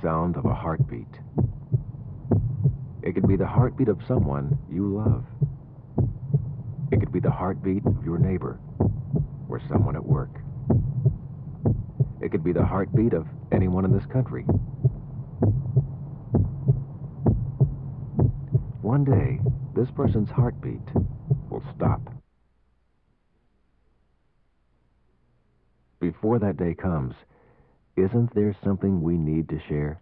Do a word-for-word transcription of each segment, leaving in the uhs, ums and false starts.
sound of a heartbeat. It could be the heartbeat of someone you love. It could be the heartbeat of your neighbor or someone at work. It could be the heartbeat of anyone in this country. One day, this person's heartbeat will stop. Before that day comes, isn't there something we need to share?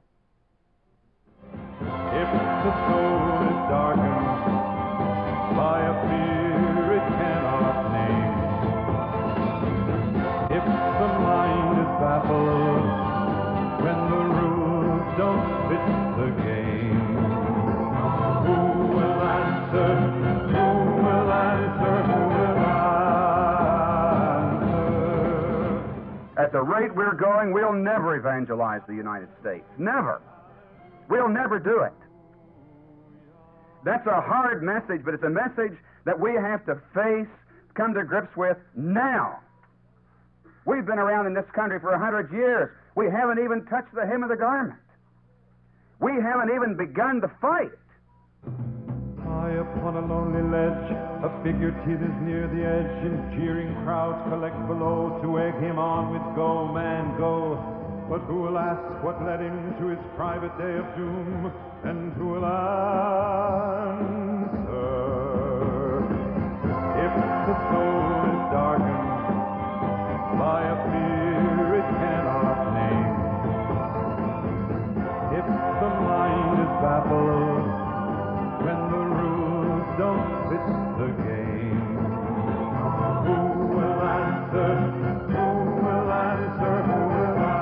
If the soul is darkened by a fear it cannot name, if the mind is baffled when the rules don't fit the game, who will answer? Who will answer? Who will answer? At the rate we're going, we'll never evangelize the United States. Never. We'll never do it. That's a hard message, but it's a message that we have to face, come to grips with now. We've been around in this country for a hundred years. We haven't even touched the hem of the garment. We haven't even begun to fight. High upon a lonely ledge, a figure teeters near the edge, and jeering crowds collect below to egg him on with "Go, man, go." But who will ask what led him to his private day of doom, and who will answer? If the soul is darkened by a fear it cannot name, if the mind is baffled when the rules don't fit the game, who will answer? Who will answer? Who will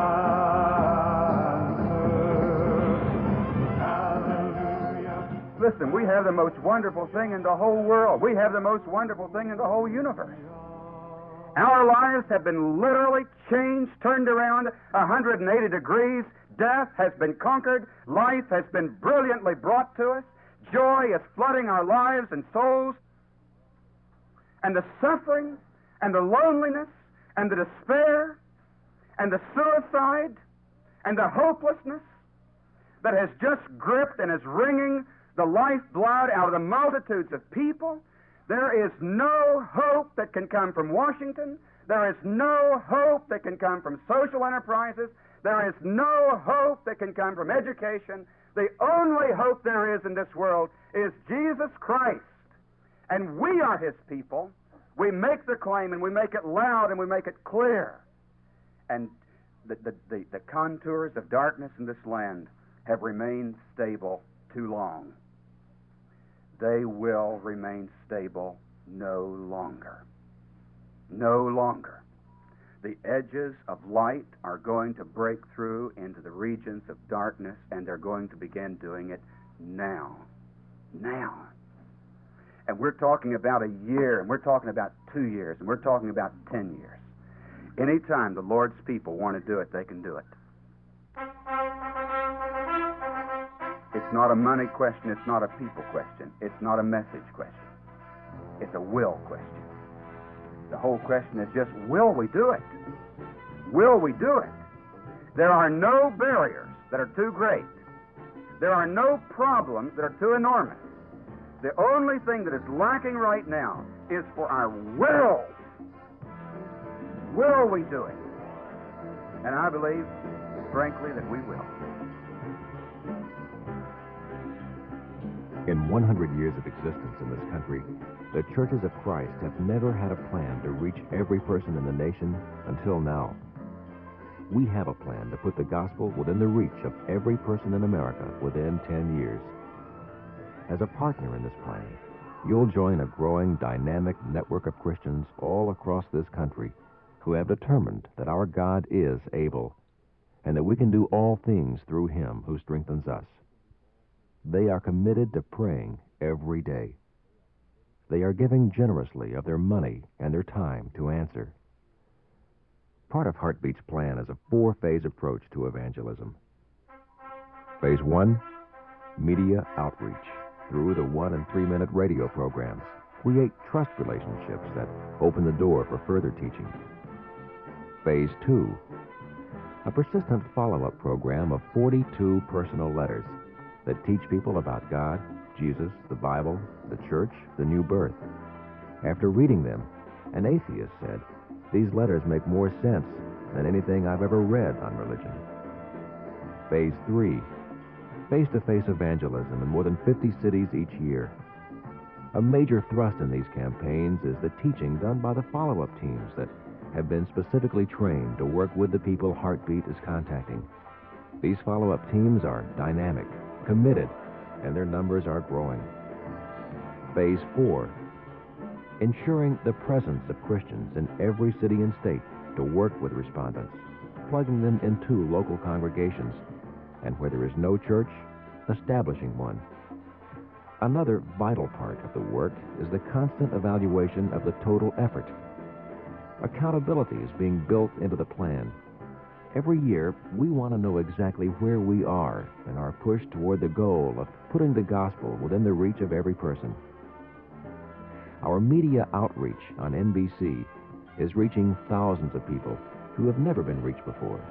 Listen, we have the most wonderful thing in the whole world. We have the most wonderful thing in the whole universe. Our lives have been literally changed, turned around one hundred eighty degrees. Death has been conquered. Life has been brilliantly brought to us. Joy is flooding our lives and souls. And the suffering and the loneliness and the despair and the suicide and the hopelessness that has just gripped and is wringing the lifeblood out of the multitudes of people. There is no hope that can come from Washington. There is no hope that can come from social enterprises. There is no hope that can come from education. The only hope there is in this world is Jesus Christ. And we are His people. We make the claim, and we make it loud, and we make it clear. And the, the, the, the contours of darkness in this land have remained stable too long. They will remain stable no longer. No longer. The edges of light are going to break through into the regions of darkness, and they're going to begin doing it now. Now. And we're talking about a year, and we're talking about two years, and we're talking about ten years. Anytime the Lord's people want to do it, they can do it. It's not a money question. It's not a people question. It's not a message question. It's a will question. The whole question is just, will we do it? Will we do it? There are no barriers that are too great. There are no problems that are too enormous. The only thing that is lacking right now is for our will. Will we do it? And I believe, frankly, that we will. In one hundred years of existence in this country, the churches of Christ have never had a plan to reach every person in the nation until now. We have a plan to put the gospel within the reach of every person in America within ten years. As a partner in this plan, you'll join a growing, dynamic network of Christians all across this country who have determined that our God is able and that we can do all things through Him who strengthens us. They are committed to praying every day. They are giving generously of their money and their time to answer. Part of Heartbeat's plan is a four-phase approach to evangelism. Phase one, media outreach through the one- and three-minute radio programs. Create trust relationships that open the door for further teaching. Phase two, a persistent follow-up program of forty-two personal letters that teach people about God, Jesus, the Bible, the church, the new birth. After reading them, an atheist said, "These letters make more sense than anything I've ever read on religion." Phase three, face-to-face evangelism in more than fifty cities each year. A major thrust in these campaigns is the teaching done by the follow-up teams that have been specifically trained to work with the people Heartbeat is contacting. These follow-up teams are dynamic, committed, and their numbers are growing. Phase four, ensuring the presence of Christians in every city and state to work with respondents, plugging them into local congregations, and where there is no church, establishing one. Another vital part of the work is the constant evaluation of the total effort. Accountability is being built into the plan. Every year, we want to know exactly where we are in our push toward the goal of putting the gospel within the reach of every person. Our media outreach on N B C is reaching thousands of people who have never been reached before.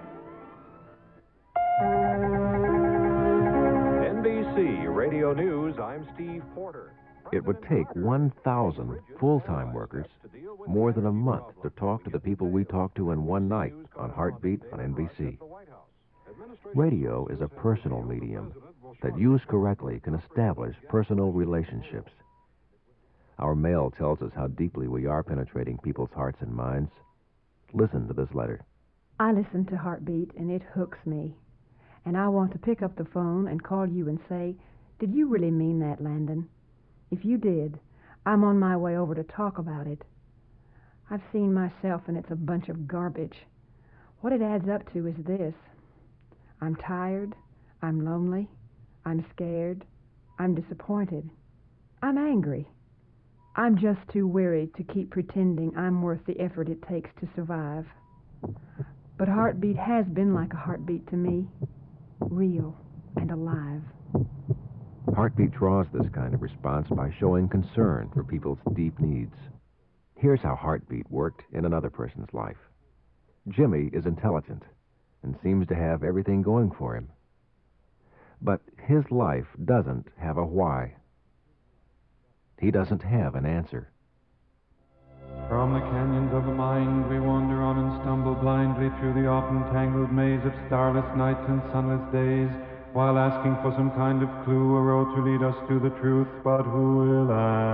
N B C Radio News, I'm Steve Porter. It would take one thousand full-time workers more than a month to talk to the people we talk to in one night on Heartbeat on N B C. Radio is a personal medium that, used correctly, can establish personal relationships. Our mail tells us how deeply we are penetrating people's hearts and minds. Listen to this letter. I listen to Heartbeat, and it hooks me. And I want to pick up the phone and call you and say, "Did you really mean that, Landon? If you did, I'm on my way over to talk about it. I've seen myself, and it's a bunch of garbage. What it adds up to is this. I'm tired, I'm lonely, I'm scared, I'm disappointed, I'm angry. I'm just too weary to keep pretending I'm worth the effort it takes to survive. But Heartbeat has been like a heartbeat to me, real and alive." Heartbeat draws this kind of response by showing concern for people's deep needs. Here's how Heartbeat worked in another person's life. Jimmy is intelligent and seems to have everything going for him. But his life doesn't have a why. He doesn't have an answer. From the canyons of the mind we wander on and stumble blindly through the often tangled maze of starless nights and sunless days, while asking for some kind of clue, a road to lead us to the truth, but who will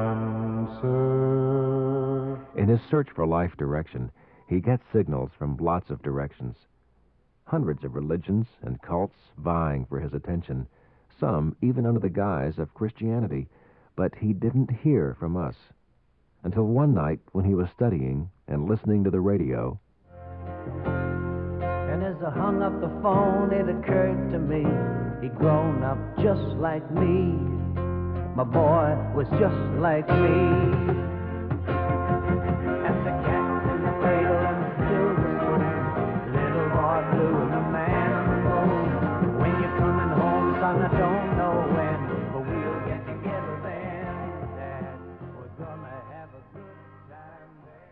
answer? In his search for life direction, he gets signals from lots of directions. Hundreds of religions and cults vying for his attention, some even under the guise of Christianity, but he didn't hear from us. Until one night when he was studying and listening to the radio. And as I hung up the phone, it occurred to me, he'd grown up just like me. My boy was just like me. And the cat in the cradle and the silver spoon, little boy blue and the man on the moon. When you're coming home, son, I don't know when, but we'll get together then, Dad. We're gonna have a good time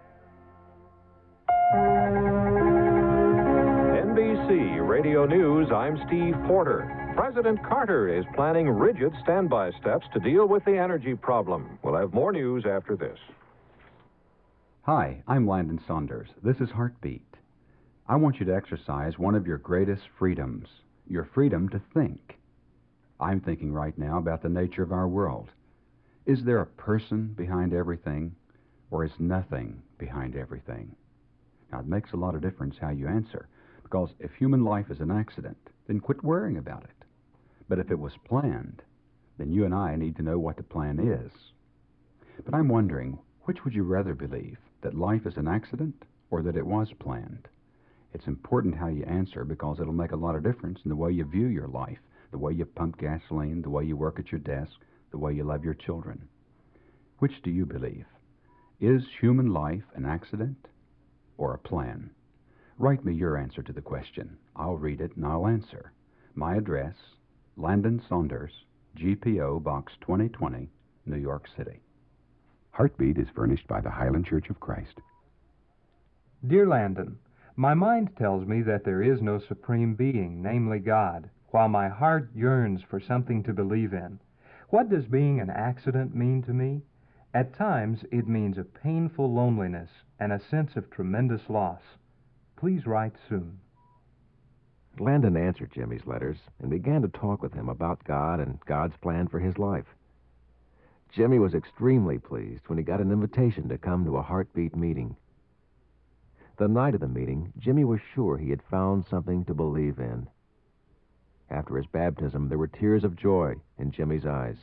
there. N B C Radio News, I'm Steve Porter. President Carter is planning rigid standby steps to deal with the energy problem. We'll have more news after this. Hi, I'm Landon Saunders. This is Heartbeat. I want you to exercise one of your greatest freedoms, your freedom to think. I'm thinking right now about the nature of our world. Is there a person behind everything, or is nothing behind everything? Now, it makes a lot of difference how you answer, because if human life is an accident, then quit worrying about it. But if it was planned, then you and I need to know what the plan is. But I'm wondering, which would you rather believe, that life is an accident or that it was planned? It's important how you answer, because it'll make a lot of difference in the way you view your life, the way you pump gasoline, the way you work at your desk, the way you love your children. Which do you believe? Is human life an accident or a plan? Write me your answer to the question. I'll read it and I'll answer. My address, Landon Saunders, G P O Box twenty twenty, New York City. Heartbeat is furnished by the Highland Church of Christ. Dear Landon, My mind tells me that there is no supreme being, namely God, while my heart yearns for something to believe in. What does being an accident mean to me? At times, it means a painful loneliness and a sense of tremendous loss. Please write soon. Landon answered Jimmy's letters and began to talk with him about God and God's plan for his life. Jimmy was extremely pleased when he got an invitation to come to a Heartbeat meeting. The night of the meeting, Jimmy was sure he had found something to believe in. After his baptism, there were tears of joy in Jimmy's eyes.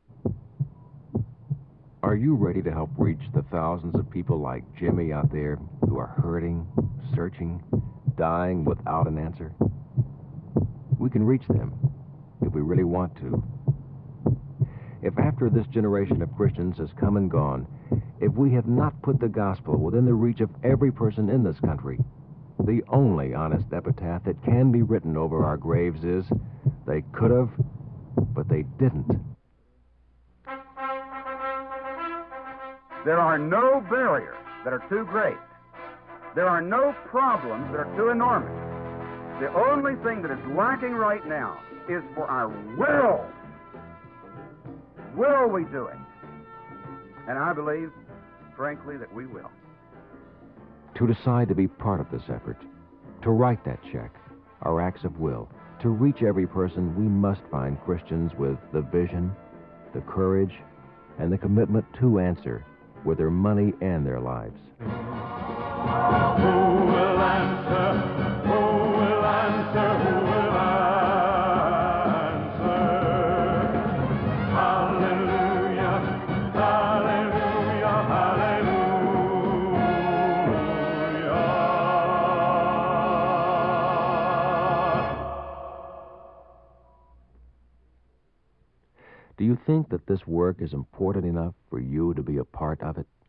Are you ready to help reach the thousands of people like Jimmy out there who are hurting, searching, dying without an answer? We can reach them if we really want to. If after this generation of Christians has come and gone, if we have not put the gospel within the reach of every person in this country, the only honest epitaph that can be written over our graves is, they could have, but they didn't. There are no barriers that are too great. There are no problems that are too enormous. The only thing that is lacking right now is for our will. Will we do it? And I believe, frankly, that we will. To decide to be part of this effort, to write that check, our acts of will, to reach every person, we must find Christians with the vision, the courage, and the commitment to answer with their money and their lives. Who will answer? Who will answer? Who will answer? Hallelujah, hallelujah, hallelujah. Do you think that this work is important enough for you to be a part of it?